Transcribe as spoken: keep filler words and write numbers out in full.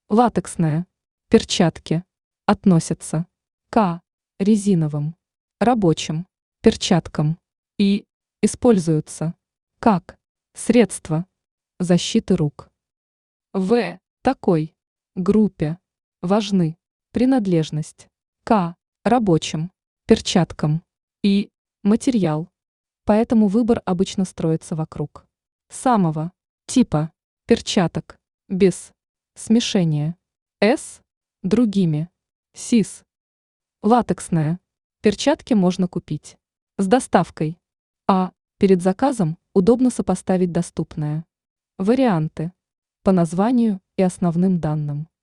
Латексная. Перчатки. Относятся к резиновым, рабочим перчаткам и используются как средство защиты рук. В такой группе важны принадлежность к рабочим перчаткам и материал, поэтому выбор обычно строится вокруг самого типа перчаток без смешения с другими сис. Латексная. Перчатки можно купить с доставкой, а перед заказом удобно сопоставить доступные варианты по названию и основным данным.